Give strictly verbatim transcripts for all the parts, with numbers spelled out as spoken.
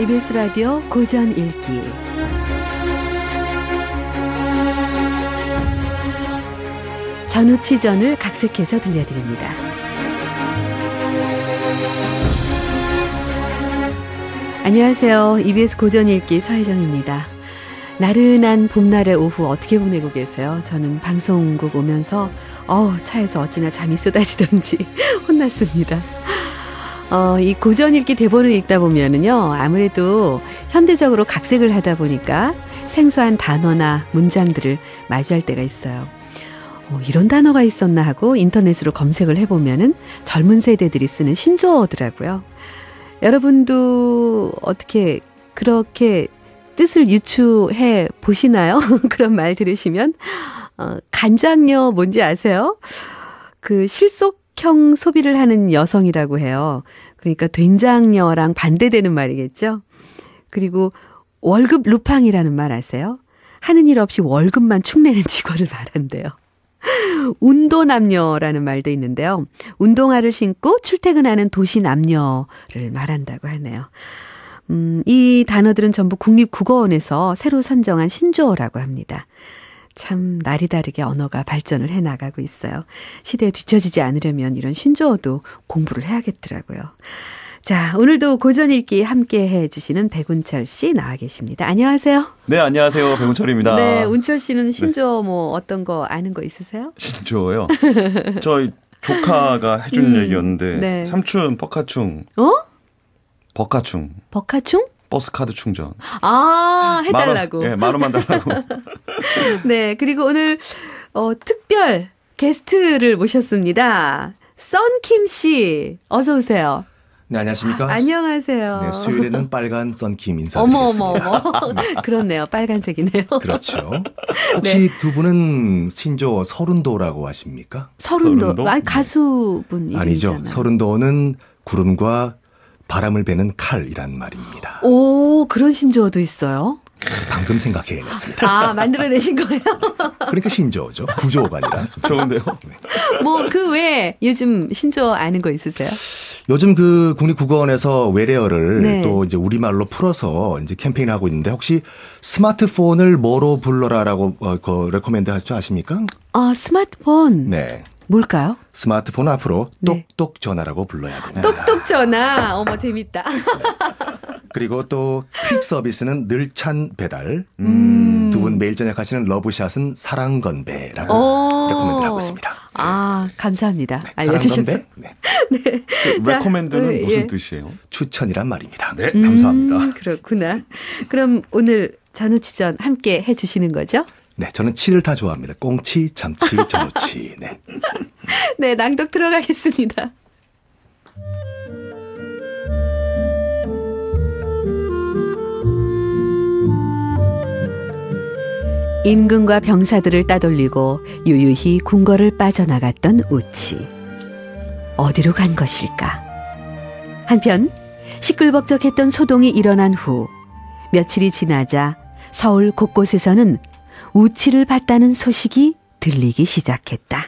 이비에스 라디오 고전 읽기. 전우치전을 각색해서 들려드립니다. 안녕하세요. 이비에스 고전 읽기 서혜정입니다. 나른한 봄날의 오후 어떻게 보내고 계세요? 저는 방송국 오면서 어우, 차에서 어찌나 잠이 쏟아지던지 혼났습니다. 어, 이 고전 읽기 대본을 읽다 보면은요, 아무래도 현대적으로 각색을 하다 보니까 생소한 단어나 문장들을 마주할 때가 있어요. 어, 이런 단어가 있었나 하고 인터넷으로 검색을 해보면은 젊은 세대들이 쓰는 신조어더라고요. 여러분도 어떻게 그렇게 뜻을 유추해 보시나요? 그런 말 들으시면 어, 간장녀 뭔지 아세요? 그 실속형 소비를 하는 여성이라고 해요. 그러니까 된장녀랑 반대되는 말이겠죠. 그리고 월급 루팡이라는 말 아세요? 하는 일 없이 월급만 축내는 직원을 말한대요. 운도남녀라는 말도 있는데요. 운동화를 신고 출퇴근하는 도시 남녀를 말한다고 하네요. 음, 이 단어들은 전부 국립국어원에서 새로 선정한 신조어라고 합니다. 참 날이 다르게 언어가 발전을 해나가고 있어요. 시대에 뒤처지지 않으려면 이런 신조어도 공부를 해야겠더라고요. 자, 오늘도 고전 읽기 함께 해주시는 백운철 씨 나와 계십니다. 안녕하세요. 네, 안녕하세요. 백운철입니다. 네, 운철 씨는 신조어 네. 뭐 어떤 거 아는 거 있으세요? 신조어요? 저희 조카가 해준 음, 얘기였는데 네. 삼촌 버카충. 어? 버카충. 버카충? 버스카드 충전. 아, 해달라고. 만 원, 네, 만 원만 달라고. 네, 그리고 오늘 어, 특별 게스트를 모셨습니다. 썬킴 씨, 어서 오세요. 네, 안녕하십니까? 아, 안녕하세요. 네, 수요일에는 빨간 썬킴 인사드리겠습니다. 어머, 어머, 어머. 그렇네요. 빨간색이네요. 그렇죠. 혹시 네. 두 분은 신조어 서른도라고 아십니까? 서른도? 서른도? 아니, 가수분 이름이잖아요. 아니죠. 서른도는 구름과 바람을 베는 칼이란 말입니다. 오, 그런 신조어도 있어요? 방금 생각해냈습니다. 아, 만들어내신 거예요? 그러니까 신조어죠. 구조어가 아니라. 좋은데요? 네. 뭐, 그 외에 요즘 신조어 아는 거 있으세요? 요즘 그 국립국어원에서 외래어를 네. 또 이제 우리말로 풀어서 이제 캠페인을 하고 있는데 혹시 스마트폰을 뭐로 불러라라고 어, 그 레코멘드 하죠 아십니까? 아, 스마트폰. 네. 뭘까요? 스마트폰 앞으로 네. 똑똑 전화라고 불러야 됩니다. 똑똑 전화. 어머, 재밌다. 네. 그리고 또 퀵 서비스는 늘찬 배달. 음. 두 분 매일 저녁 하시는 러브샷은 사랑 건배라고 오. 레코멘드를 하고 있습니다. 아, 감사합니다. 네, 알려주셔서. 사랑 건배? 네. 네. 그 레코멘드는 자, 무슨 예. 뜻이에요? 추천이란 말입니다. 네, 감사합니다. 음, 그렇구나. 그럼 오늘 전우치전 함께 해주시는 거죠? 네, 저는 치를 다 좋아합니다. 꽁치, 참치, 전우치. 네. 네, 낭독 들어가겠습니다. 임금과 병사들을 따돌리고 유유히 궁궐을 빠져나갔던 우치. 어디로 간 것일까? 한편 시끌벅적했던 소동이 일어난 후 며칠이 지나자 서울 곳곳에서는 우치를 봤다는 소식이 들리기 시작했다.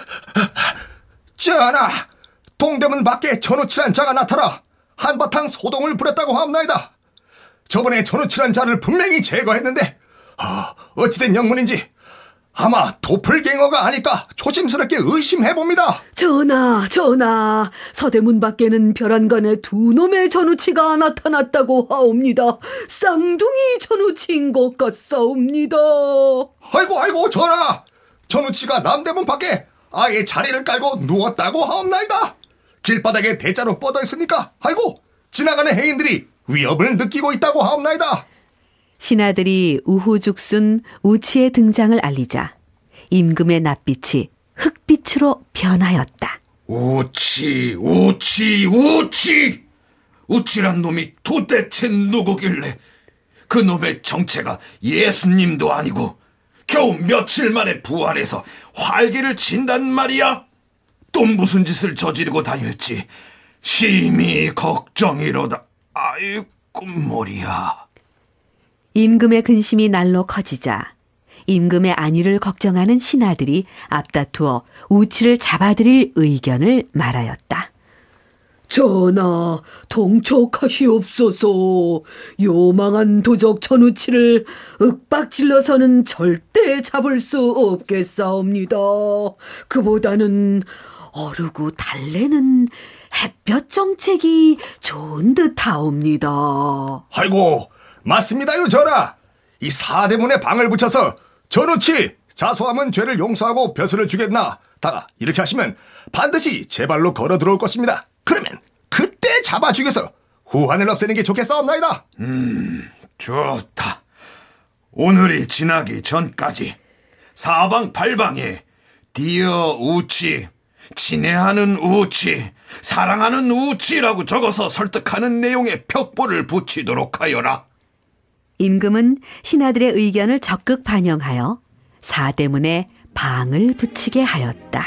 전하! 동대문 밖에 전우치란 자가 나타나 한바탕 소동을 부렸다고 하옵나이다. 저번에 전우치란 자를 분명히 제거했는데 아, 어찌된 영문인지 아마 도플갱어가 아닐까 조심스럽게 의심해봅니다. 전하, 전하, 서대문 밖에는 별안간에 두 놈의 전우치가 나타났다고 하옵니다. 쌍둥이 전우치인 것 같사옵니다. 아이고 아이고 전하! 전우치가 남대문 밖에 아예 자리를 깔고 누웠다고 하옵나이다. 길바닥에 대자로 뻗어 있으니까 아이고 지나가는 행인들이 위협을 느끼고 있다고 하옵나이다. 신하들이 우후죽순 우치의 등장을 알리자 임금의 낯빛이 흑빛으로 변하였다. 우치, 우치, 우치! 우치란 놈이 도대체 누구길래 그 놈의 정체가 예수님도 아니고 겨우 며칠 만에 부활해서 활기를 친단 말이야? 또 무슨 짓을 저지르고 다닐지 심히 걱정이로다. 아이고 머리야. 임금의 근심이 날로 커지자 임금의 안위를 걱정하는 신하들이 앞다투어 우치를 잡아들일 의견을 말하였다. 전하, 동촉하시옵소서. 요망한 도적 전우치를 윽박질러서는 절대 잡을 수 없겠사옵니다. 그보다는 어르고 달래는 햇볕 정책이 좋은 듯하옵니다. 아이고, 맞습니다요, 전하. 이 사대문에 방을 붙여서 전우치 자소하면 죄를 용서하고 벼슬을 주겠나. 다 이렇게 하시면 반드시 제 발로 걸어 들어올 것입니다. 그러면 그때 잡아 죽여서 후환을 없애는 게 좋겠사옵나이다. 음, 좋다. 오늘이 지나기 전까지 사방팔방에 디어 우치, 친애하는 우치, 사랑하는 우치라고 적어서 설득하는 내용의 벽보를 붙이도록 하여라. 임금은 신하들의 의견을 적극 반영하여 사대문에 방을 붙이게 하였다.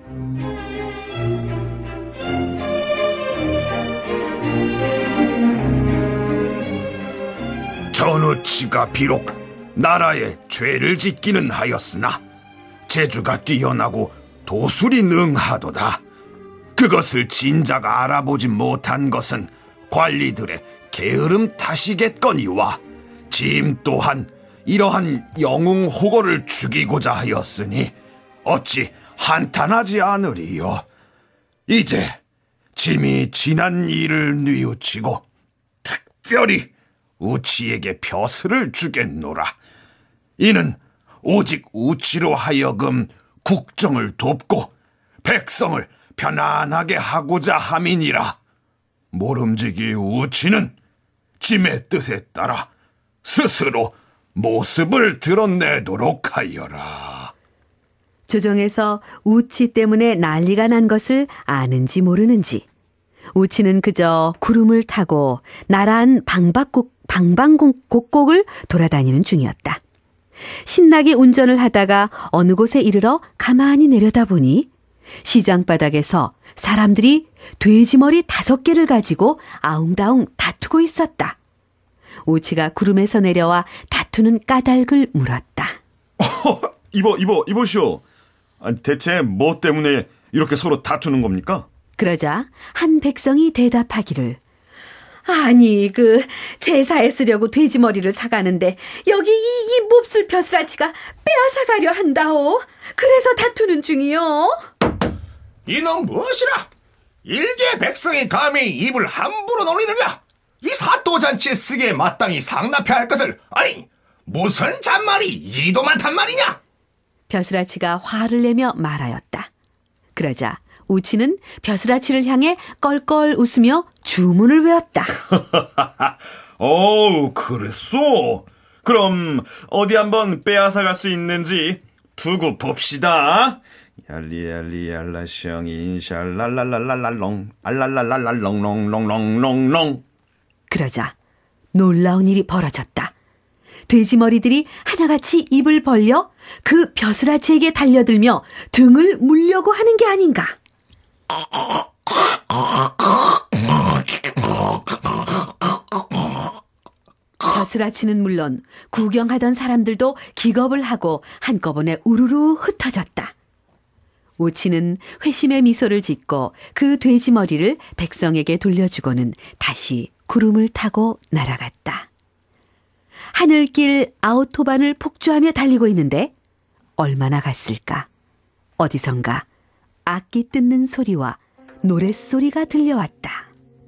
전우치가 비록 나라에 죄를 짓기는 하였으나 재주가 뛰어나고 도술이 능하도다. 그것을 진자가 알아보지 못한 것은 관리들의 게으름 탓이겠거니와 짐 또한 이러한 영웅호거를 죽이고자 하였으니 어찌 한탄하지 않으리요. 이제 짐이 지난 일을 뉘우치고 특별히 우치에게 벼슬을 주겠노라. 이는 오직 우치로 하여금 국정을 돕고 백성을 편안하게 하고자 함이니라. 모름지기 우치는 짐의 뜻에 따라 스스로 모습을 드러내도록 하여라. 조정에서 우치 때문에 난리가 난 것을 아는지 모르는지 우치는 그저 구름을 타고 나란 방박곡, 방방곡곡을 돌아다니는 중이었다. 신나게 운전을 하다가 어느 곳에 이르러 가만히 내려다보니 시장 바닥에서 사람들이 돼지머리 다섯 개를 가지고 아웅다웅 다투고 있었다. 우치가 구름에서 내려와 다투는 까닭을 물었다. 어, 이보, 이보, 이보시오. 아니, 대체 뭐 때문에 이렇게 서로 다투는 겁니까? 그러자 한 백성이 대답하기를, 아니 그 제사에 쓰려고 돼지머리를 사가는데 여기 이, 이 몹쓸 벼슬아치가 빼앗아가려 한다오. 그래서 다투는 중이요. 이놈 무엇이라? 일개 백성이 감히 입을 함부로 놀리느냐? 이 사또잔치에 쓰기에 마땅히 상납해야 할 것을, 아니 무슨 잔말이 이리도 많단 말이냐? 벼슬아치가 화를 내며 말하였다. 그러자 우치는 벼슬아치를 향해 껄껄 웃으며 주문을 외웠다. 어우, 그랬소? 그럼 어디 한번 빼앗아갈 수 있는지 두고 봅시다. 얄리얄리얄라셩 인샬랄랄랄랄롱 알랄랄랄랄롱롱롱롱롱롱. 그러자 놀라운 일이 벌어졌다. 돼지머리들이 하나같이 입을 벌려 그 벼슬아치에게 달려들며 등을 물려고 하는 게 아닌가. 벼슬아치는 물론 구경하던 사람들도 기겁을 하고 한꺼번에 우르르 흩어졌다. 우치는 회심의 미소를 짓고 그 돼지머리를 백성에게 돌려주고는 다시 구름을 타고 날아갔다. 하늘길 아우토반을 폭주하며 달리고 있는데 얼마나 갔을까? 어디선가 악기 뜯는 소리와 노랫소리가 들려왔다.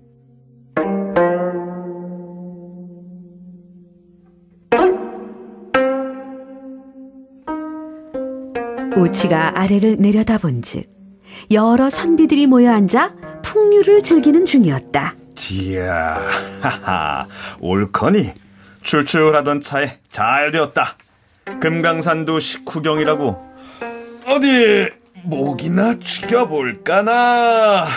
우치가 아래를 내려다본즉 여러 선비들이 모여 앉아 풍류를 즐기는 중이었다. 이야, 하하, 옳거니 출출하던 차에 잘 되었다. 금강산도 식후경이라고. 어디 목이나 죽여볼까나.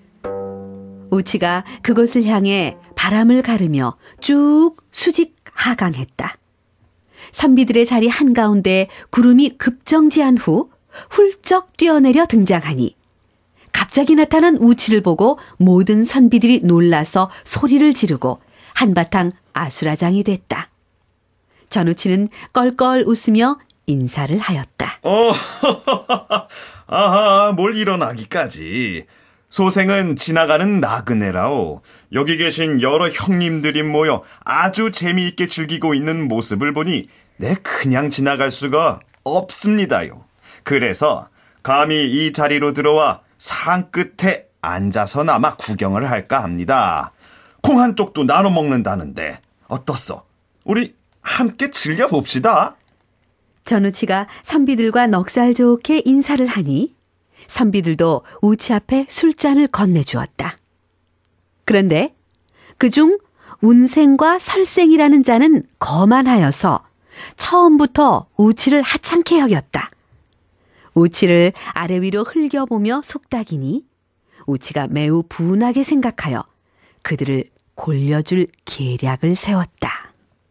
우치가 그곳을 향해 바람을 가르며 쭉 수직 하강했다. 선비들의 자리 한가운데 구름이 급정지한 후 훌쩍 뛰어내려 등장하니 갑자기 나타난 우치를 보고 모든 선비들이 놀라서 소리를 지르고 한바탕 아수라장이 됐다. 전우치는 껄껄 웃으며 인사를 하였다. 어, 아하, 뭘 일어나기까지. 소생은 지나가는 나그네라오. 여기 계신 여러 형님들이 모여 아주 재미있게 즐기고 있는 모습을 보니 내 그냥 지나갈 수가 없습니다요. 그래서 감히 이 자리로 들어와 산 끝에 앉아서나마 구경을 할까 합니다. 콩 한 쪽도 나눠 먹는다는데 어떻소? 우리 함께 즐겨봅시다. 전우치가 선비들과 넉살 좋게 인사를 하니 선비들도 우치 앞에 술잔을 건네주었다. 그런데 그중 운생과 설생이라는 자는 거만하여서 처음부터 우치를 하찮게 여겼다. 우치를 아래 위로 흘겨보며 속닥이니 우치가 매우 분하게 생각하여 그들을 골려줄 계략을 세웠다.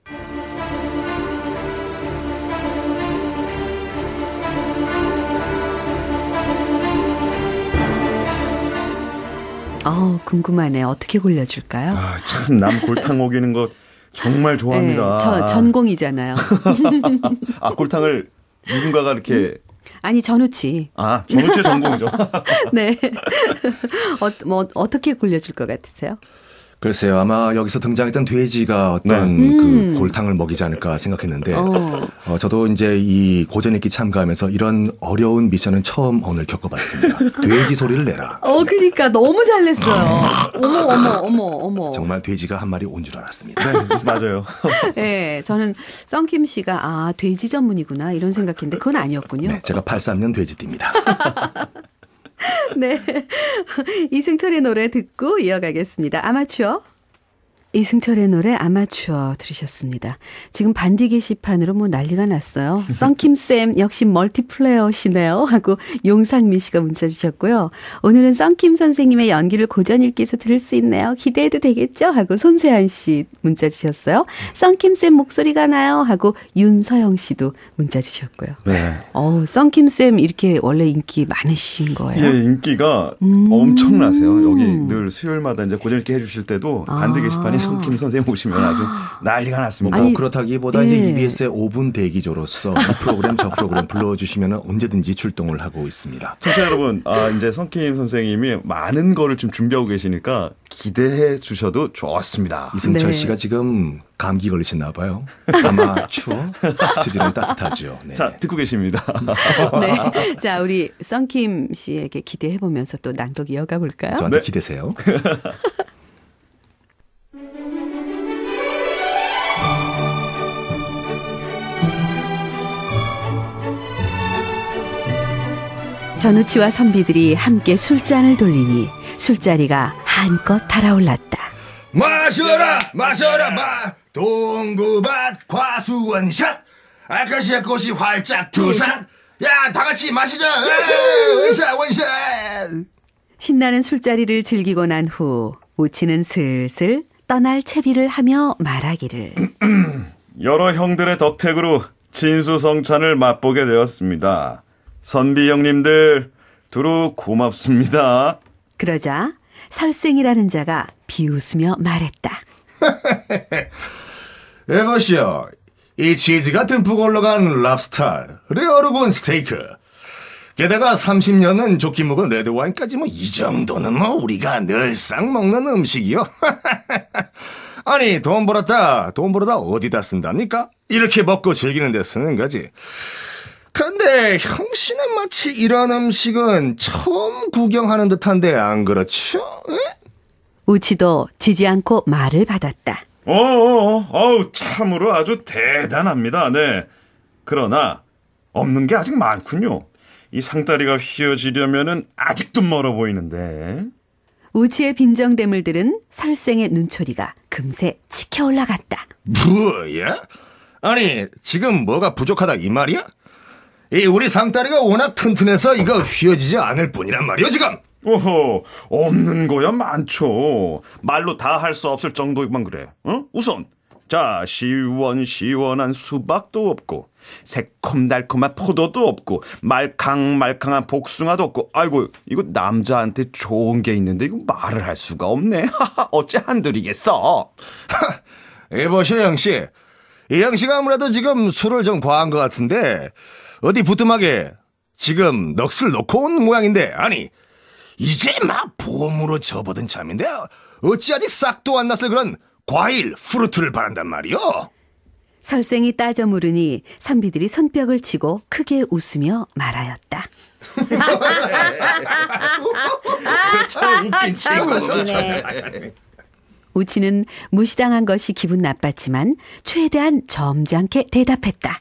어, 궁금하네. 어떻게 골려줄까요? 아, 참 남 골탕 먹이는 거 정말 좋아합니다. 네, 저 전공이잖아요. 아, 골탕을 누군가가 이렇게 아니, 전우치. 아, 전우치 전공이죠. 네. 어, 뭐 어떻게 골려줄 것 같으세요? 글쎄요, 아마 여기서 등장했던 돼지가 어떤 네. 그 음. 골탕을 먹이지 않을까 생각했는데, 어. 어, 저도 이제 이 고전읽기 참가하면서 이런 어려운 미션은 처음 오늘 겪어봤습니다. 돼지 소리를 내라. 어, 그러니까 너무 잘 냈어요. 어머, 어머, 어머, 어머. 정말 돼지가 한 마리 온 줄 알았습니다. 네, 맞아요. 네, 저는 썬킴 씨가 아, 돼지 전문이구나 이런 생각했는데 그건 아니었군요. 네, 제가 팔십삼 년 돼지띠입니다. 네. 이승철의 노래 듣고 이어가겠습니다. 아마추어. 이승철의 노래 아마추어 들으셨습니다. 지금 반디 게시판으로 뭐 난리가 났어요. 썬킴쌤 역시 멀티플레이어시네요 하고 용상미 씨가 문자 주셨고요. 오늘은 썬킴 선생님의 연기를 고전 읽기에서 들을 수 있네요. 기대해도 되겠죠? 하고 손세한 씨 문자 주셨어요. 썬킴쌤 목소리가 나요 하고 윤서영 씨도 문자 주셨고요. 네. 어, 썬킴쌤 이렇게 원래 인기 많으신 거예요? 예, 인기가 음. 엄청나세요. 여기 늘 수요일마다 이제 고전 읽기 해주실 때도 아. 반드 게시판이 성김 선생님 오시면 아주 난리가 났습니다. 뭐 아니, 그렇다기보다 예. 이제 이비에스의 오 분 대기조로서 이 프로그램 저 프로그램 불러주시면 언제든지 출동을 하고 있습니다. 청취자 여러분, 아, 이제 성김 선생님이 많은 거를 좀 준비하고 계시니까 기대해 주셔도 좋습니다. 이승철 네. 씨가 지금 감기 걸리셨나 봐요. 아마 추워? 스튜디오는 따뜻하죠. 네. 자, 듣고 계십니다. 네. 자, 우리 썬킴 씨에게 기대해보면서 또 낭독 이어가 볼까요? 저한테 네. 기대세요. 전우치와 선비들이 함께 술잔을 돌리니 술자리가 한껏 달아올랐다. 마셔라 마셔라 마 동구밭 과수원샷 아카시아 꽃이 활짝 투샷 야 다같이 마시자 에이, 원샷 원샷. 신나는 술자리를 즐기고 난 후 우치는 슬슬 떠날 채비를 하며 말하기를. 여러 형들의 덕택으로 진수성찬을 맛보게 되었습니다. 선비 형님들 두루 고맙습니다. 그러자 설생이라는 자가 비웃으며 말했다. 에버시어 이 치즈가 듬뿍 올라간 랍스터 레어르본 스테이크 게다가 삼십 년은 좋게 먹은 레드와인까지 뭐 이 정도는 뭐 우리가 늘상 먹는 음식이요. 아니 돈 벌었다 돈 벌어다 어디다 쓴답니까? 이렇게 먹고 즐기는 데 쓰는 거지. 그런데 형씨는 마치 이런 음식은 처음 구경하는 듯한데 안 그렇죠? 에? 우치도 지지 않고 말을 받았다. 어어, 어우, 참으로 아주 대단합니다. 네. 그러나 없는 게 아직 많군요. 이 상다리가 휘어지려면은 아직도 멀어 보이는데. 우치의 빈정됨을 들은 설생의 눈초리가 금세 치켜 올라갔다. 뭐야? 아니 지금 뭐가 부족하다 이 말이야? 이 우리 상다리가 워낙 튼튼해서 이거 휘어지지 않을 뿐이란 말이야 지금. 오호, 없는 거야 많죠. 말로 다 할 수 없을 정도만 그래. 어? 우선 자, 시원시원한 수박도 없고 새콤달콤한 포도도 없고 말캉말캉한 복숭아도 없고. 아이고, 이거 남자한테 좋은 게 있는데 이거 말을 할 수가 없네. 어째 안 드리겠어. 이보시오 형씨, 이 형씨가 아무래도 지금 술을 좀 과한 것 같은데 어디 부뚜막에 지금 넋을 놓고 온 모양인데. 아니 이제 막 봄으로 접어든 참인데 어찌 아직 싹도 안 났을 그런 과일, 프루트를 바란단 말이오? 설생이 따져 물으니 선비들이 손뼉을 치고 크게 웃으며 말하였다. 참 웃긴 참 웃기네. 우치는 무시당한 것이 기분 나빴지만 최대한 점잖게 대답했다.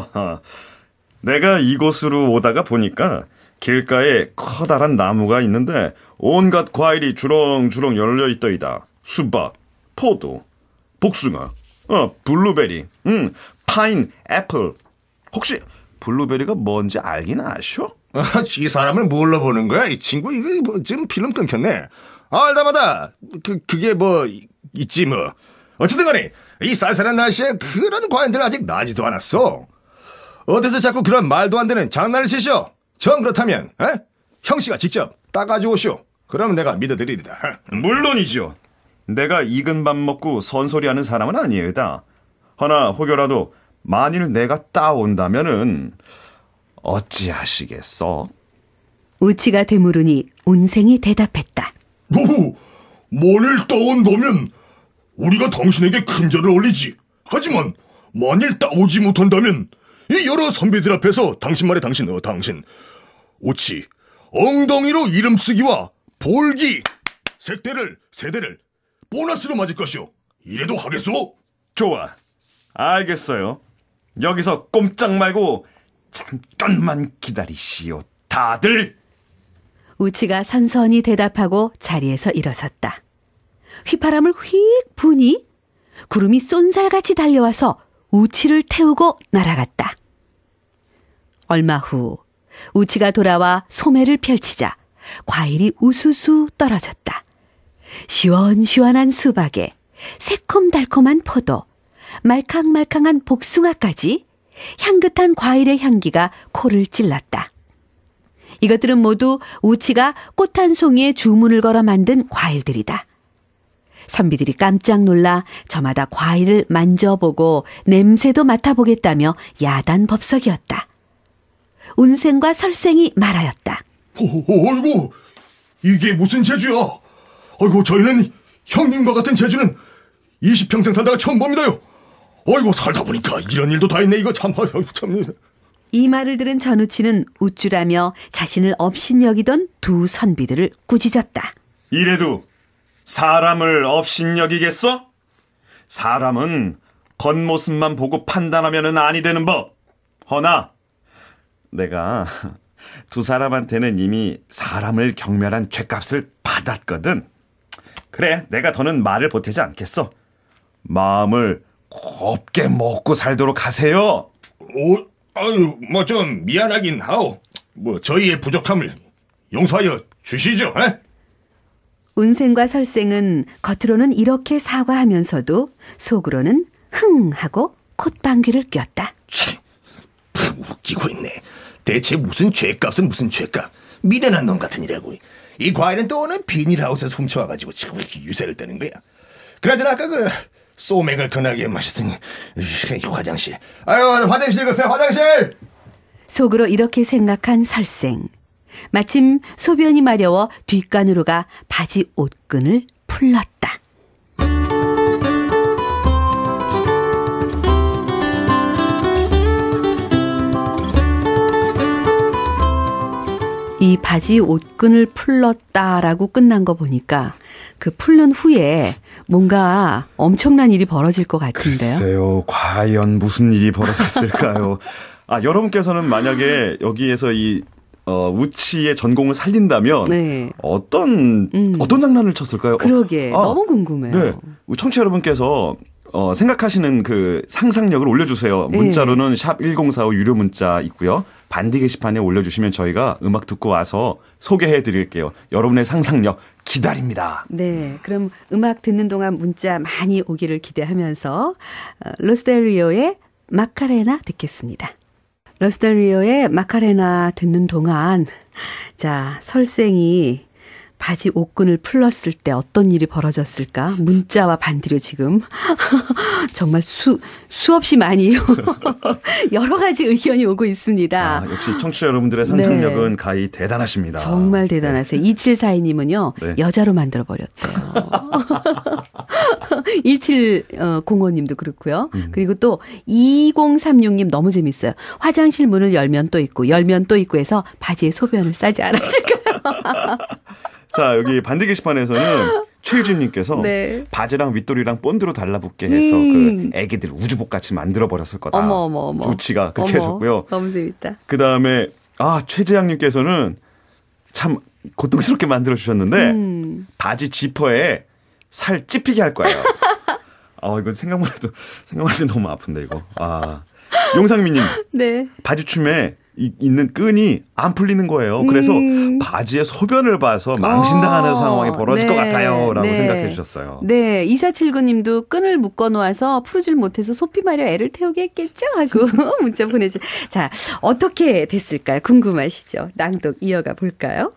내가 이곳으로 오다가 보니까 길가에 커다란 나무가 있는데 온갖 과일이 주렁주렁 열려있더이다. 수박, 포도, 복숭아, 어, 블루베리, 음, 파인 애플. 혹시 블루베리가 뭔지 알긴 아셔? 아, 이 사람을 뭘로 보는 거야? 이 친구 이거 뭐 지금 필름 끊겼네. 알다마다 그 그게 뭐 있지 뭐. 어쨌든 간에 이 쌀쌀한 날씨에 그런 과일들 아직 나지도 않았어. 어디서 자꾸 그런 말도 안 되는 장난을 치셔? 전 그렇다면 에? 형씨가 직접 따가지고 오시오. 그럼 내가 믿어드리리다. 물론이죠. 내가 익은 밥 먹고 선소리하는 사람은 아니에다. 허나 혹여라도 만일 내가 따온다면은 어찌하시겠어? 우치가 되물으니 운생이 대답했다. 오, 만일 따온다면 우리가 당신에게 큰절을 올리지. 하지만 만일 따오지 못한다면 이 여러 선비들 앞에서 당신 말에 당신 어 당신 오치 엉덩이로 이름 쓰기와 볼기 색대를 세대를 보너스로 맞을 것이오. 이래도 하겠소? 좋아. 알겠어요. 여기서 꼼짝 말고 잠깐만 기다리시오. 다들. 우치가 선선히 대답하고 자리에서 일어섰다. 휘파람을 휙 부니 구름이 쏜살같이 달려와서 우치를 태우고 날아갔다. 얼마 후 우치가 돌아와 소매를 펼치자 과일이 우수수 떨어졌다. 시원시원한 수박에 새콤달콤한 포도, 말캉말캉한 복숭아까지 향긋한 과일의 향기가 코를 찔렀다. 이것들은 모두 우치가 꽃 한 송이에 주문을 걸어 만든 과일들이다. 선비들이 깜짝 놀라 저마다 과일을 만져보고 냄새도 맡아보겠다며 야단법석이었다. 운생과 설생이 말하였다. 어, 어이구, 이게 무슨 재주야? 어이구, 저희는 형님과 같은 재주는 이십 평생 살다가 처음 봅니다요. 어이구, 살다 보니까 이런 일도 다 있네. 이거 참, 어이구, 참. 이 말을 들은 전우치는 우쭐하며 자신을 업신여기던 두 선비들을 꾸짖었다. 이래도 사람을 업신여기겠어? 사람은 겉모습만 보고 판단하면은 아니 되는 법. 허나 내가 두 사람한테는 이미 사람을 경멸한 죄값을 받았거든. 그래, 내가 더는 말을 보태지 않겠어. 마음을 곱게 먹고 살도록 하세요. 어, 아유, 뭐 좀 미안하긴 하오. 뭐 저희의 부족함을 용서하여 주시죠. 에? 운생과 설생은 겉으로는 이렇게 사과하면서도 속으로는 흥 하고 콧방귀를 뀌었다. 치, 웃기고 있네. 대체 무슨 죄값은 무슨 죄값. 미련한 놈 같으니라고. 이 과일은 또 오늘 비닐하우스에서 훔쳐와가지고 지금 이렇게 유세를 떠는 거야. 그나저나 아까 그 소맥을 건하게 마셨더니 화장실. 아유, 화장실 급해, 화장실. 속으로 이렇게 생각한 설생. 마침 소변이 마려워 뒷간으로 가 바지 옷끈을 풀렀다. 이 바지 옷끈을 풀렀다라고 끝난 거 보니까 그 풀른 후에 뭔가 엄청난 일이 벌어질 것 같은데요. 글쎄요, 과연 무슨 일이 벌어졌을까요? 아, 여러분께서는 만약에 여기에서 이 어, 우치의 전공을 살린다면 네. 어떤 음. 어떤 장난을 쳤을까요? 그러게 어, 아, 너무 궁금해요. 네, 청취자 여러분께서 어, 생각하시는 그 상상력을 올려주세요. 네. 문자로는 샵 일공사오 유료 문자 있고요. 반디 게시판에 올려주시면 저희가 음악 듣고 와서 소개해 드릴게요. 여러분의 상상력 기다립니다. 네, 그럼 음악 듣는 동안 문자 많이 오기를 기대하면서 로스데리오의 마카레나 듣겠습니다. 로스데리오의 마카레나 듣는 동안 자 설생이 바지 옷끈을 풀렀을 때 어떤 일이 벌어졌을까? 문자와 반디로 지금 정말 수, 수없이 많이 여러 가지 의견이 오고 있습니다. 아, 역시 청취자 여러분들의 상상력은 네. 가히 대단하십니다. 정말 대단하세요. 네. 이칠사이 님은요. 네. 여자로 만들어버렸대요. 일칠공오 님도 그렇고요. 음. 그리고 또 이공삼육 님 너무 재밌어요. 화장실 문을 열면 또 있고 열면 또 있고 해서 바지에 소변을 싸지 않았을까요? 자, 여기 반디 게시판에서는 최유진님께서 네. 바지랑 윗도리랑 본드로 달라붙게 해서 음. 그 애기들 우주복 같이 만들어 버렸을 거다. 어머 어머 어머. 우치가 그렇게 어머, 해줬고요. 너무 재밌다. 그 다음에 아 최재양님께서는 참 고통스럽게 만들어 주셨는데 음. 바지 지퍼에 살 찝히게 할 거예요. 아 이거 생각만 해도 생각만 해도 너무 아픈데 이거. 아 용상민님. 네. 바지춤에 이, 있는 끈이 안 풀리는 거예요. 그래서 음. 바지에 소변을 봐서 망신당하는 어, 상황이 벌어질 네, 것 같아요. 라고 네. 생각해 주셨어요. 네. 이사칠구 님도 끈을 묶어 놓아서 풀지를 못해서 소피 마려 애를 태우게 했겠죠? 하고 문자 보내주. 자, 어떻게 됐을까요? 궁금하시죠? 낭독 이어가 볼까요?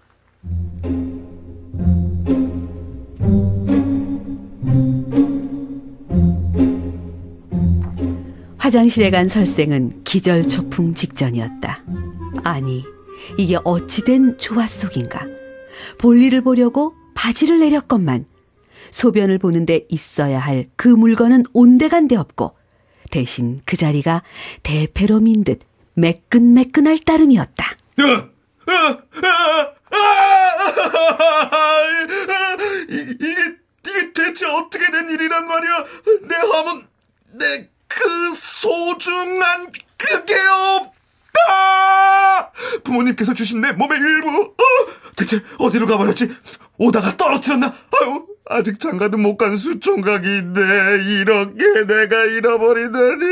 화장실에 간 설생은 기절초풍 직전이었다. 아니, 이게 어찌된 조화 속인가. 볼일을 보려고 바지를 내렸건만 소변을 보는데 있어야 할 그 물건은 온데간데 없고 대신 그 자리가 대패로 민 듯 매끈매끈할 따름이었다. 이게, 이게 대체 어떻게 된 일이란 말이야. 내 함은 내 그 소중한 그게 없다. 부모님께서 주신 내 몸의 일부 어? 대체 어디로 가버렸지. 오다가 떨어뜨렸나. 아유 아직 장가도 못 간 수총각인데 이렇게 내가 잃어버리다니.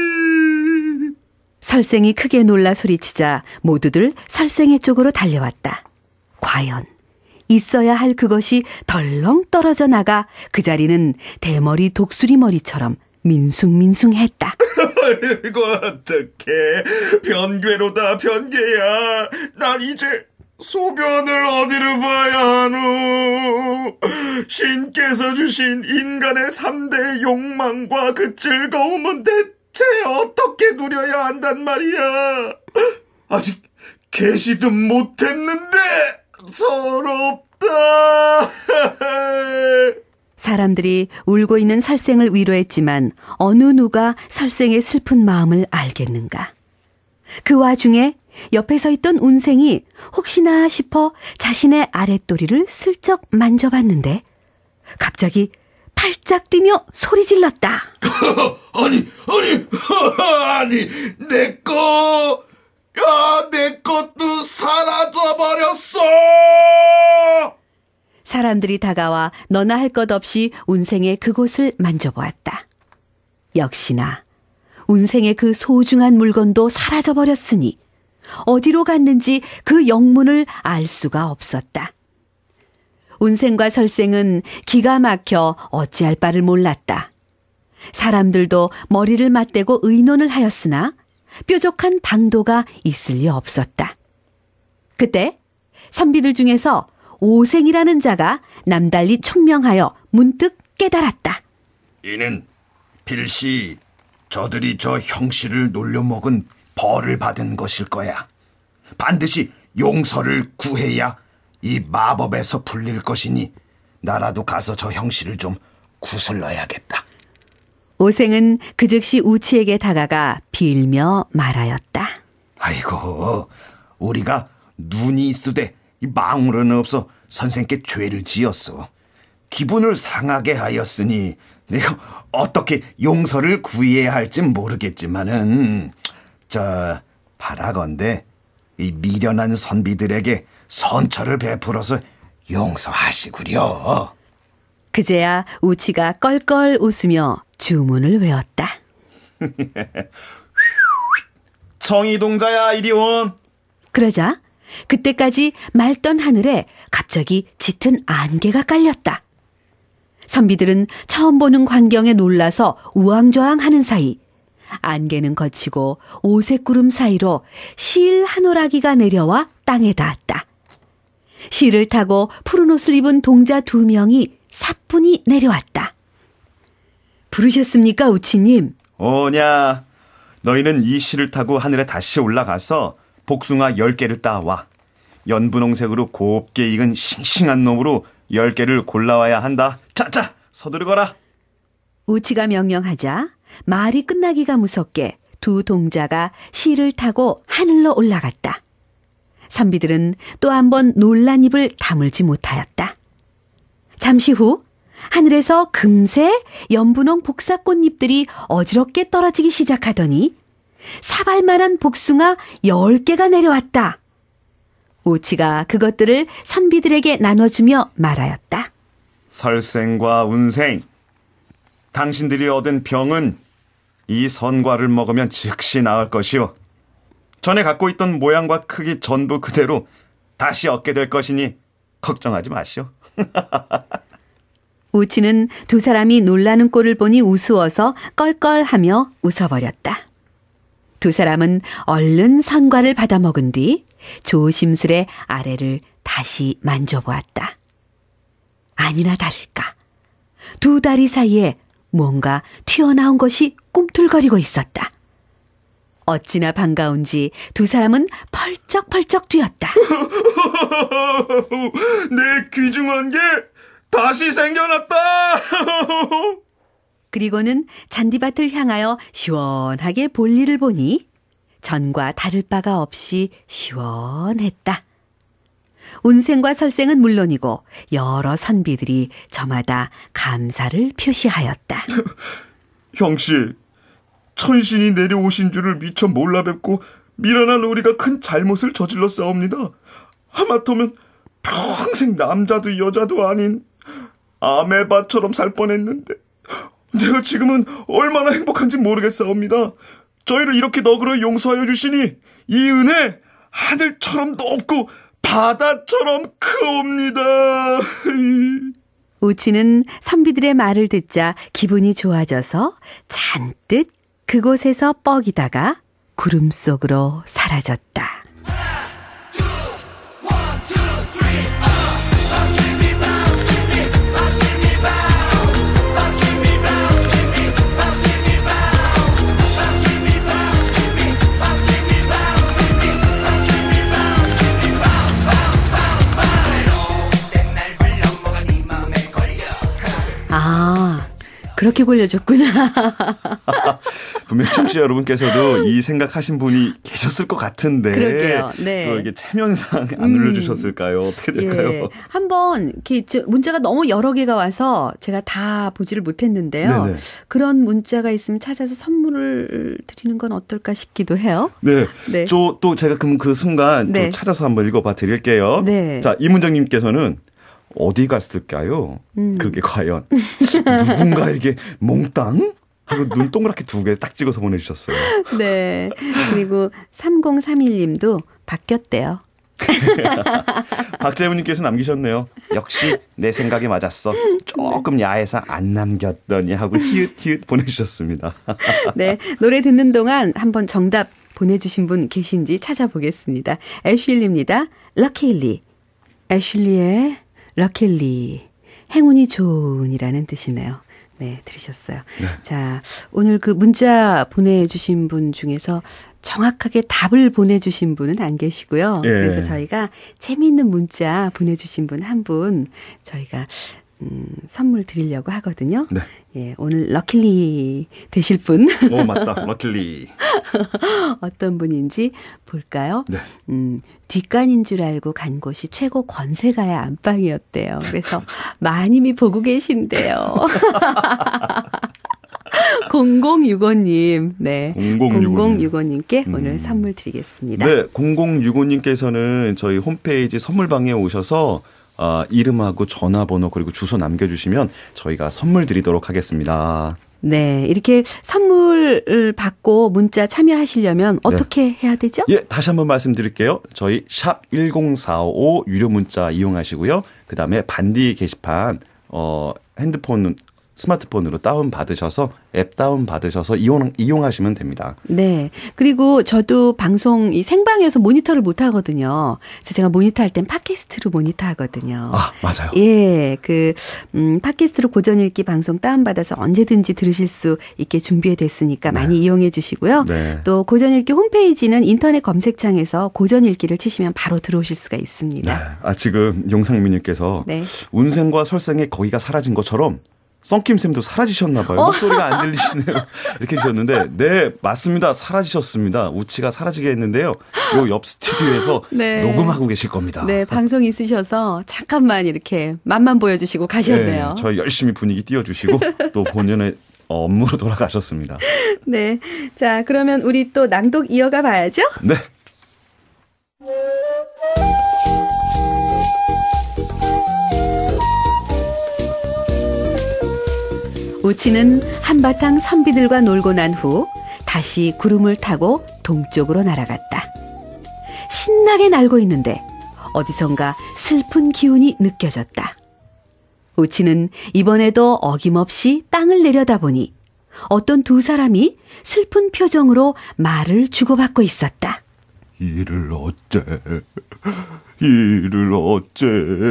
설생이 크게 놀라 소리치자 모두들 설생의 쪽으로 달려왔다. 과연 있어야 할 그것이 덜렁 떨어져 나가 그 자리는 대머리 독수리 머리처럼 민숭민숭했다. 이거 어떡해. 변괴로다 변괴야. 난 이제 소변을 어디로 봐야 하노. 신께서 주신 인간의 삼 대 욕망과 그 즐거움은 대체 어떻게 누려야 한단 말이야. 아직 계시든 못했는데 서럽다. 사람들이 울고 있는 설생을 위로했지만 어느 누가 설생의 슬픈 마음을 알겠는가. 그 와중에 옆에 서 있던 운생이 혹시나 싶어 자신의 아랫도리를 슬쩍 만져봤는데 갑자기 팔짝 뛰며 소리 질렀다. 아니 아니 아니 내 거, 야, 내 것도 사라져버렸어. 사람들이 다가와 너나 할 것 없이 운생의 그곳을 만져보았다. 역시나 운생의 그 소중한 물건도 사라져버렸으니 어디로 갔는지 그 영문을 알 수가 없었다. 운생과 설생은 기가 막혀 어찌할 바를 몰랐다. 사람들도 머리를 맞대고 의논을 하였으나 뾰족한 방도가 있을 리 없었다. 그때 선비들 중에서 오생이라는 자가 남달리 총명하여 문득 깨달았다. 이는 필시 저들이 저 형씨를 놀려먹은 벌을 받은 것일 거야. 반드시 용서를 구해야 이 마법에서 풀릴 것이니 나라도 가서 저 형씨를 좀 구슬러야겠다. 오생은 그 즉시 우치에게 다가가 빌며 말하였다. 아이고, 우리가 눈이 있으되 이 망울은 없어 선생께 죄를 지었소. 기분을 상하게 하였으니 내가 어떻게 용서를 구해야 할지 모르겠지만은 저 바라건대 이 미련한 선비들에게 선처를 베풀어서 용서하시구려. 그제야 우치가 껄껄 웃으며 주문을 외웠다. 청이동자야 이리 온. 그러자 그때까지 맑던 하늘에 갑자기 짙은 안개가 깔렸다. 선비들은 처음 보는 광경에 놀라서 우왕좌왕하는 사이 안개는 거치고 오색 구름 사이로 실 한 오라기가 내려와 땅에 닿았다. 실을 타고 푸른 옷을 입은 동자 두 명이 사뿐히 내려왔다. 부르셨습니까, 우치님? 오냐, 너희는 이 실을 타고 하늘에 다시 올라가서 복숭아 열 개를 따와. 연분홍색으로 곱게 익은 싱싱한 놈으로 열 개를 골라와야 한다. 자자, 서두르거라. 우치가 명령하자 말이 끝나기가 무섭게 두 동자가 실을 타고 하늘로 올라갔다. 선비들은 또 한 번 놀란 입을 다물지 못하였다. 잠시 후 하늘에서 금세 연분홍 복사꽃잎들이 어지럽게 떨어지기 시작하더니 사발만한 복숭아 열 개가 내려왔다. 우치가 그것들을 선비들에게 나눠주며 말하였다. 설생과 운생, 당신들이 얻은 병은 이 선과를 먹으면 즉시 나을 것이요. 전에 갖고 있던 모양과 크기 전부 그대로 다시 얻게 될 것이니 걱정하지 마시오. 우치는 두 사람이 놀라는 꼴을 보니 우스워서 껄껄하며 웃어버렸다. 두 사람은 얼른 선과를 받아 먹은 뒤 조심스레 아래를 다시 만져보았다. 아니나 다를까, 두 다리 사이에 뭔가 튀어나온 것이 꿈틀거리고 있었다. 어찌나 반가운지 두 사람은 펄쩍펄쩍 뛰었다. 내 귀중한 게 다시 생겨났다. 그리고는 잔디밭을 향하여 시원하게 볼일을 보니 전과 다를 바가 없이 시원했다. 운생과 설생은 물론이고 여러 선비들이 저마다 감사를 표시하였다. 형씨, 천신이 내려오신 줄을 미처 몰라 뵙고 미련한 우리가 큰 잘못을 저질러 싸웁니다. 하마터면 평생 남자도 여자도 아닌 아메바처럼 살 뻔했는데 내가 지금은 얼마나 행복한지 모르겠사옵니다. 저희를 이렇게 너그러 용서하여 주시니 이 은혜 하늘처럼 높고 바다처럼 크옵니다. 우치는 선비들의 말을 듣자 기분이 좋아져서 잔뜩 그곳에서 뻐기다가 구름 속으로 사라졌다. 아, 그렇게 골려줬구나. 분명 청취자 여러분께서도 이 생각하신 분이 계셨을 것 같은데. 그러게요. 네. 또 이게 체면상 안 눌러주셨을까요? 어떻게 될까요? 예. 한번 이렇게 문자가 너무 여러 개가 와서 제가 다 보지를 못했는데요. 네네. 그런 문자가 있으면 찾아서 선물을 드리는 건 어떨까 싶기도 해요. 네. 네. 저, 또 제가 그럼 그 순간 네. 또 찾아서 한번 읽어봐 드릴게요. 네. 자, 이문정님께서는 어디 갔을까요? 음. 그게 과연 누군가에게 몽땅? 하고 눈 동그랗게 두 개 딱 찍어서 보내주셨어요. 네. 그리고 삼공삼일 님도 바뀌었대요. 박재훈님께서 남기셨네요. 역시 내 생각이 맞았어. 조금 야해서 안 남겼더니 하고 히읗 히읗 보내주셨습니다. 네. 노래 듣는 동안 한번 정답 보내주신 분 계신지 찾아보겠습니다. 애슐리입니다. 럭키리. 애슐리의 럭키리. 행운이 좋은이라는 뜻이네요. 네, 들으셨어요. 네. 자, 오늘 그 문자 보내주신 분 중에서 정확하게 답을 보내주신 분은 안 계시고요. 예. 그래서 저희가 재미있는 문자 보내주신 분 한 분 저희가 음, 선물 드리려고 하거든요. 네. 예, 오늘 럭키리 되실 분 오, 맞다. 럭키리. 어떤 분인지 볼까요? 네. 음, 뒷간인 줄 알고 간 곳이 최고 권세가의 안방이었대요. 그래서 마님이 보고 계신대요. 공공육오 님, 네. 공공육오 님께 음. 오늘 선물 드리겠습니다. 네, 공공육오님께서는 저희 홈페이지 선물방에 오셔서 어, 이름하고 전화번호 그리고 주소 남겨주시면 저희가 선물 드리도록 하겠습니다. 네, 이렇게 선물을 받고 문자 참여하시려면 어떻게 해야 되죠? 예, 다시 한번 말씀드릴게요. 저희 샵 일공사오 유료 문자 이용하시고요. 그다음에 반디 게시판 어, 핸드폰 스마트폰으로 다운 받으셔서 앱 다운 받으셔서 이용 이용하시면 됩니다. 네. 그리고 저도 방송 이 생방에서 모니터를 못 하거든요. 그래서 제가 모니터 할 땐 팟캐스트로 모니터 하거든요. 아, 맞아요. 예. 그 음, 팟캐스트로 고전 읽기 방송 다운 받아서 언제든지 들으실 수 있게 준비해 됐으니까 네. 많이 이용해 주시고요. 네. 또 고전 읽기 홈페이지는 인터넷 검색창에서 고전 읽기를 치시면 바로 들어오실 수가 있습니다. 네. 아, 지금 용상민 님께서 네. 운생과 설생의 거기가 사라진 것처럼 썬킴쌤도 사라지셨나 봐요. 어. 목소리가 안 들리시네요. 이렇게 주셨는데 네, 맞습니다. 사라지셨습니다. 우치가 사라지게 했는데요. 요 옆 스튜디오에서 네. 녹음하고 계실 겁니다. 네, 방송 있으셔서 잠깐만 이렇게 맛만 보여주시고 가셨네요. 네, 저희 열심히 분위기 띄워주시고 또 본연의 업무로 돌아가셨습니다. 네. 자, 그러면 우리 또 낭독 이어가 봐야죠. 네. 우치는 한바탕 선비들과 놀고 난 후 다시 구름을 타고 동쪽으로 날아갔다. 신나게 날고 있는데 어디선가 슬픈 기운이 느껴졌다. 우치는 이번에도 어김없이 땅을 내려다보니 어떤 두 사람이 슬픈 표정으로 말을 주고받고 있었다. 이를 어째, 이를 어째,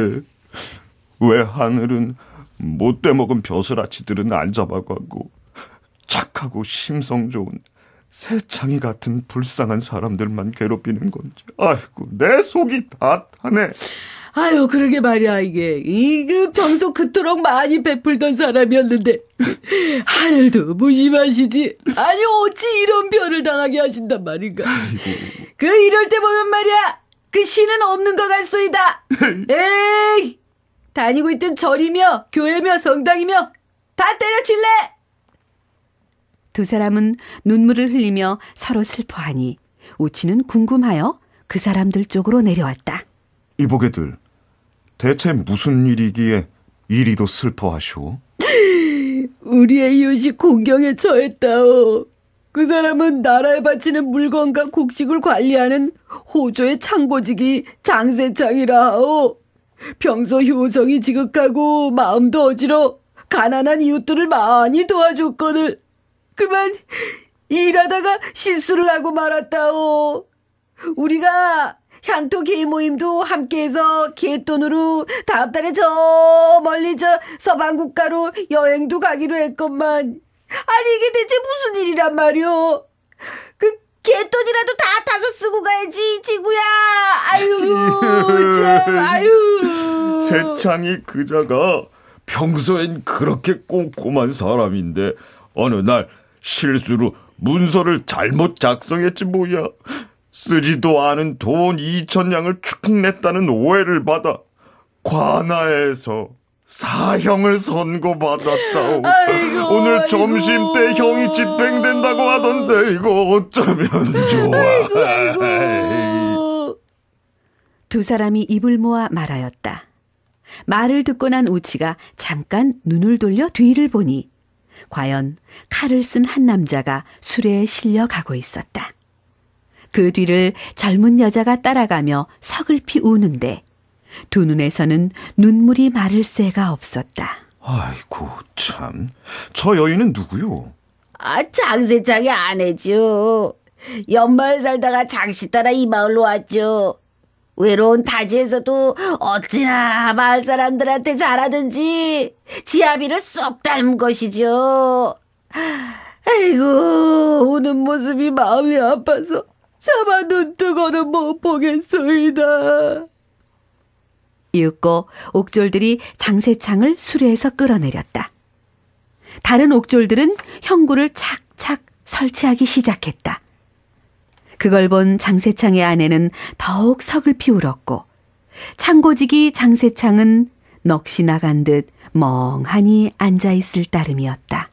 왜 하늘은 못돼 먹은 벼슬아치들은 안 잡아가고 착하고 심성 좋은 새창이 같은 불쌍한 사람들만 괴롭히는 건지. 아이고, 내 속이 다 타네. 아유, 그러게 말이야, 이게. 이그 평소 그토록 많이 베풀던 사람이었는데 하늘도 무심하시지. 아니, 어찌 이런 별을 당하게 하신단 말인가. 그 이럴 때 보면 말이야, 그 신은 없는 것 같소이다. 에이, 다니고 있던 절이며 교회며 성당이며 다 때려칠래. 두 사람은 눈물을 흘리며 서로 슬퍼하니 우치는 궁금하여 그 사람들 쪽으로 내려왔다. 이보게들, 대체 무슨 일이기에 이리도 슬퍼하쇼? 우리의 이웃이 공경에 처했다오. 그 사람은 나라에 바치는 물건과 곡식을 관리하는 호조의 창고직이 장세창이라오. 평소 효성이 지극하고 마음도 어지러 가난한 이웃들을 많이 도와줬거늘 그만 일하다가 실수를 하고 말았다오. 우리가 향토 개 모임도 함께해서 개돈으로 다음 달에 저 멀리 저 서방 국가로 여행도 가기로 했건만, 아니 이게 대체 무슨 일이란 말이오. 그 개돈이라도 다 타서 쓰고 가야지 지구야. 아유 참 아유. 새창이 그자가 평소엔 그렇게 꼼꼼한 사람인데 어느 날 실수로 문서를 잘못 작성했지 뭐야. 쓰지도 않은 돈 이천 냥을 축 냈다는 오해를 받아 관아에서 사형을 선고받았다오. 아이고, 오늘 아이고. 점심 때 형이 집행된다고 하던데 이거 어쩌면 좋아. 아이고 아이고. 두 사람이 입을 모아 말하였다. 말을 듣고 난 우치가 잠깐 눈을 돌려 뒤를 보니 과연 칼을 쓴 한 남자가 수레에 실려 가고 있었다. 그 뒤를 젊은 여자가 따라가며 서글피 우는데 두 눈에서는 눈물이 마를 새가 없었다. 아이고 참, 저 여인은 누구요? 아, 장세창의 아내죠. 연마을 살다가 장씨 따라 이 마을로 왔죠. 외로운 타지에서도 어찌나 마을 사람들한테 잘하든지 지아비를 쏙 닮은 것이죠. 아이고, 우는 모습이 마음이 아파서 차마 눈뜨고는 못 보겠소이다. 이윽고 옥졸들이 장세창을 수레에서 끌어내렸다. 다른 옥졸들은 형구를 착착 설치하기 시작했다. 그걸 본 장세창의 아내는 더욱 서글피 울었고 창고직이 장세창은 넋이 나간 듯 멍하니 앉아있을 따름이었다.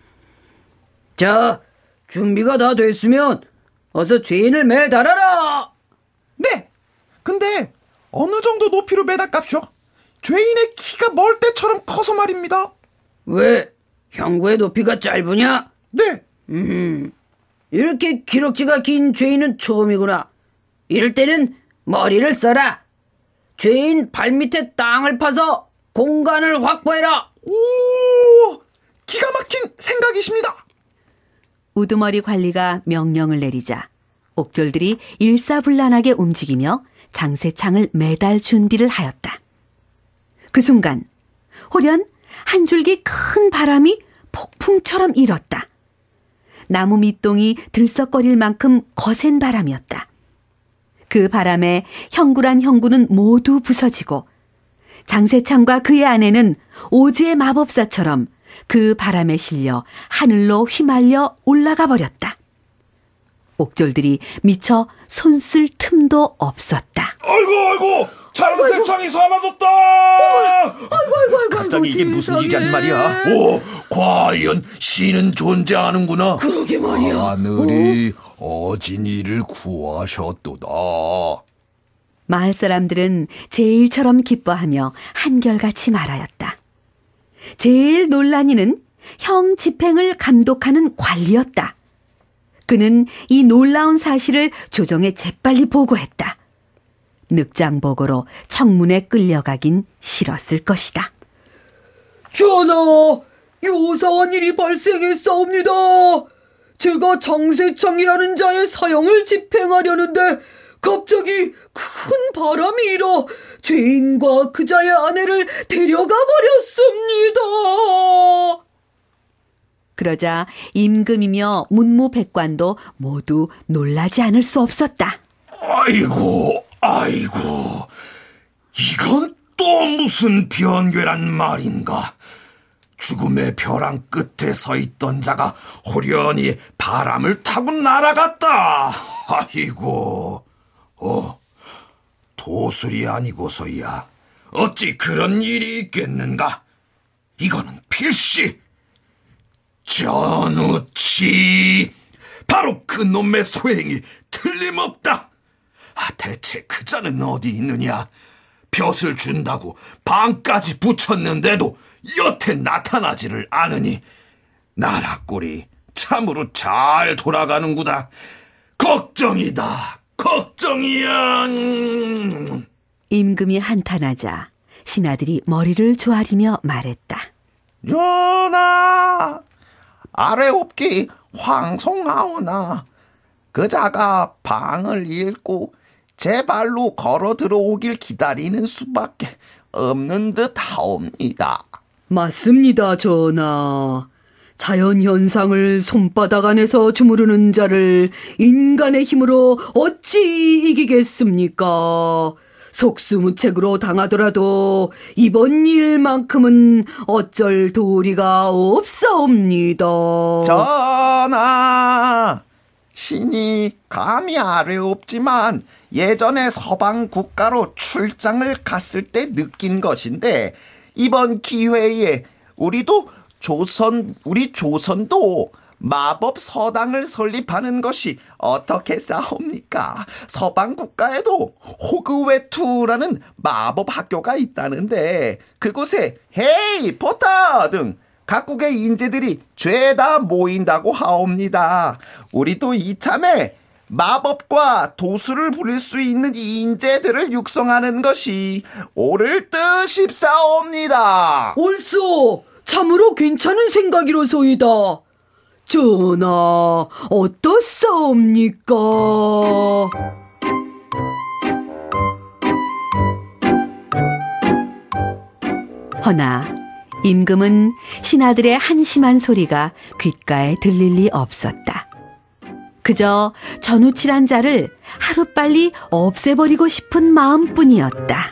자, 준비가 다 됐으면 어서 죄인을 매달아라. 네. 근데 어느 정도 높이로 매달깝쇼? 죄인의 키가 멀대처럼 커서 말입니다. 왜? 형구의 높이가 짧으냐? 네. 음, 이렇게 기럭지가 긴 죄인은 처음이구나. 이럴 때는 머리를 써라. 죄인 발밑에 땅을 파서 공간을 확보해라. 오, 기가 막힌 생각이십니다. 우두머리 관리가 명령을 내리자 옥졸들이 일사불란하게 움직이며 장세창을 매달 준비를 하였다. 그 순간 호련 한 줄기 큰 바람이 폭풍처럼 일었다. 나무 밑동이 들썩거릴 만큼 거센 바람이었다. 그 바람에 형구란 형구는 모두 부서지고 장세창과 그의 아내는 오지의 마법사처럼 그 바람에 실려 하늘로 휘말려 올라가 버렸다. 옥졸들이 미처 손쓸 틈도 없었다. 아이고 아이고 장세창이 사라졌다. 아이고 아이고 아이고. 갑자기 이게 무슨 세상에. 일이란 말이야? 오, 과연 신은 존재하는구나. 그러게 말이야. 하늘이 어진이를 구하셨도다. 마을 사람들은 제일처럼 기뻐하며 한결같이 말하였다. 제일 논란 이는 형 집행을 감독하는 관리였다. 그는 이 놀라운 사실을 조정에 재빨리 보고했다. 늑장보고로 청문에 끌려가긴 싫었을 것이다. 전하, 요사한 일이 발생했사옵니다. 제가 장세창이라는 자의 사형을 집행하려는데 갑자기 큰 바람이 일어 죄인과 그 자의 아내를 데려가 버렸습니다. 그러자 임금이며 문무백관도 모두 놀라지 않을 수 없었다. 아이고, 아이고, 이건 또 무슨 변괴란 말인가? 죽음의 벼랑 끝에 서 있던 자가 호련히 바람을 타고 날아갔다. 아이고, 어, 도술이 아니고서야 어찌 그런 일이 있겠는가? 이거는 필시 전우치, 바로 그 놈의 소행이 틀림없다. 아, 대체 그 자는 어디 있느냐? 벼슬 준다고 방까지 붙였는데도 여태 나타나지를 않으니 나라 꼴이 참으로 잘 돌아가는구나. 걱정이다, 걱정이야. 임금이 한탄하자 신하들이 머리를 조아리며 말했다. 전하, 아래옵기 황송하오나 그자가 방을 잃고 제 발로 걸어 들어오길 기다리는 수밖에 없는 듯 하옵니다. 맞습니다, 전하. 자연현상을 손바닥 안에서 주무르는 자를 인간의 힘으로 어찌 이기겠습니까? 속수무책으로 당하더라도 이번 일만큼은 어쩔 도리가 없사옵니다. 전하, 신이 감히 아뢰옵지만 예전에 서방 국가로 출장을 갔을 때 느낀 것인데 이번 기회에 우리도 조선, 우리 조선도 마법 서당을 설립하는 것이 어떻게 싸웁니까? 서방 국가에도 호그웨투라는 마법 학교가 있다는데 그곳에 헤이 포터 등 각국의 인재들이 죄다 모인다고 하옵니다. 우리도 이참에 마법과 도술을 부릴 수 있는 인재들을 육성하는 것이 옳을 듯 싶사옵니다. 옳소, 참으로 괜찮은 생각이로소이다. 전하, 어떻사옵니까? 허나 임금은 신하들의 한심한 소리가 귓가에 들릴 리 없었다. 그저 전우칠한 자를 하루빨리 없애버리고 싶은 마음뿐이었다.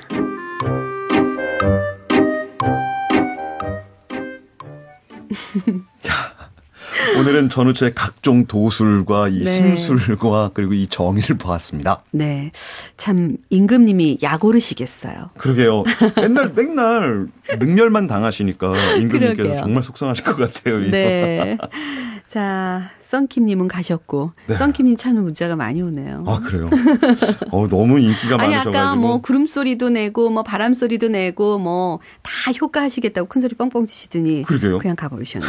오늘은 전우체의 각종 도술과 이 네. 심술과 그리고 이 정의를 보았습니다. 네, 참 임금님이 약오르시겠어요. 그러게요. 맨날 맨날 능멸만 당하시니까 임금님께서 그러게요. 정말 속상하실 것 같아요. 이거. 네. 자, 썬킴님은 가셨고, 네. 썬킴님 참 문자가 많이 오네요. 아 그래요? 어, 너무 인기가 아니 많으셔가지고. 아까 뭐 구름 소리도 내고 뭐 바람 소리도 내고 뭐 다 효과하시겠다고 큰 소리 뻥뻥 치시더니 그러게요. 그냥 가버리셨네.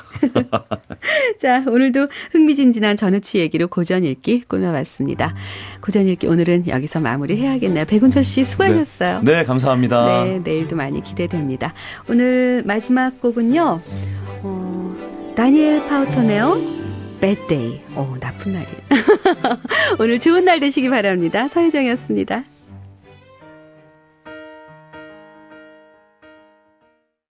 자, 오늘도 흥미진진한 전우치 얘기로 고전 읽기 꾸며봤습니다. 고전 읽기 오늘은 여기서 마무리해야겠네요. 백운철 씨 수고하셨어요. 네, 네, 감사합니다. 네, 내일도 많이 기대됩니다. 오늘 마지막 곡은요. 어, 다니엘 파우터네요. Bad Day. 오, 나쁜 날이에요. 오늘 좋은 날 되시기 바랍니다. 서혜정이었습니다.